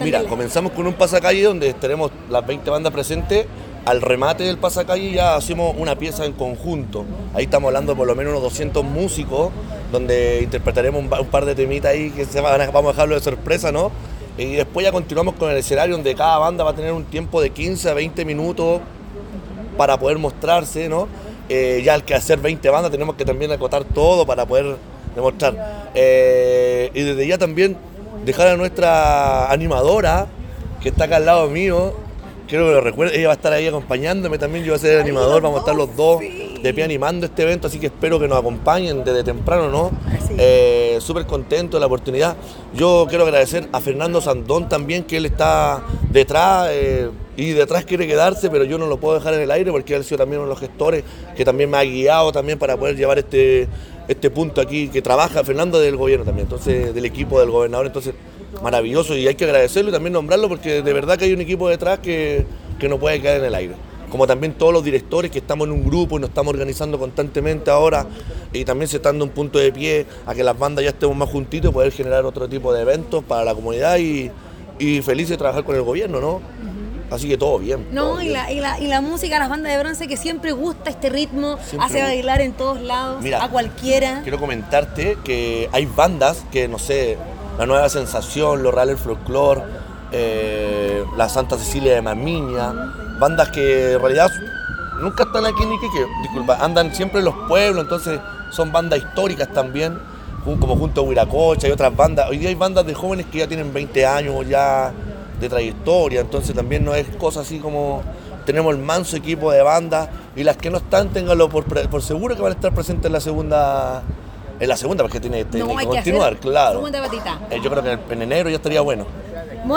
Mira, comenzamos con un pasacalle donde tenemos las 20 bandas presentes. Al remate del pasacalle ya hacemos una pieza en conjunto. Ahí estamos hablando de por lo menos unos 200 músicos, donde interpretaremos un par de temitas ahí que vamos a dejarlo de sorpresa, ¿no? Y después ya continuamos con el escenario donde cada banda va a tener un tiempo de 15 a 20 minutos para poder mostrarse, ¿no? Ya al que hacer 20 bandas tenemos que también acotar todo para poder demostrar. Y desde ya también dejar a nuestra animadora, que está acá al lado mío, quiero que lo recuerde, ella va a estar ahí acompañándome también, yo voy a ser el animador, vamos a estar los dos de pie animando este evento, así que espero que nos acompañen desde temprano, ¿no? Súper contento de la oportunidad. Yo quiero agradecer a Fernando Sandón también, que él está detrás y detrás quiere quedarse, pero yo no lo puedo dejar en el aire porque él ha sido también uno de los gestores que también me ha guiado también para poder llevar este punto aquí, que trabaja Fernando del gobierno también, entonces del equipo del gobernador, entonces maravilloso, y hay que agradecerlo y también nombrarlo porque de verdad que hay un equipo detrás que no puede quedar en el aire. Como también todos los directores que estamos en un grupo y nos estamos organizando constantemente ahora, y también se está dando un punto de pie a que las bandas ya estemos más juntitos y poder generar otro tipo de eventos para la comunidad y feliz de trabajar con el gobierno, ¿no? Así que todo bien. No, todo bien. Y la música, las bandas de bronce, que siempre gusta este ritmo, Siempre hace bailar en todos lados, Mira, a cualquiera. Quiero comentarte que hay bandas que, no sé, La Nueva Sensación, Los Reales Folklore, la Santa Cecilia de Mamiña, bandas que en realidad nunca están aquí en Iquique, disculpa, andan siempre en los pueblos, entonces son bandas históricas también, como junto a Huiracocha y otras bandas. Hoy día hay bandas de jóvenes que ya tienen 20 años ya de trayectoria, entonces también no es cosa así como tenemos el manso equipo de bandas, y las que no están, ténganlo por seguro que van a estar presentes en la segunda, porque tiene que continuar, claro. Segunda patita. Yo creo que en enero ya estaría bueno.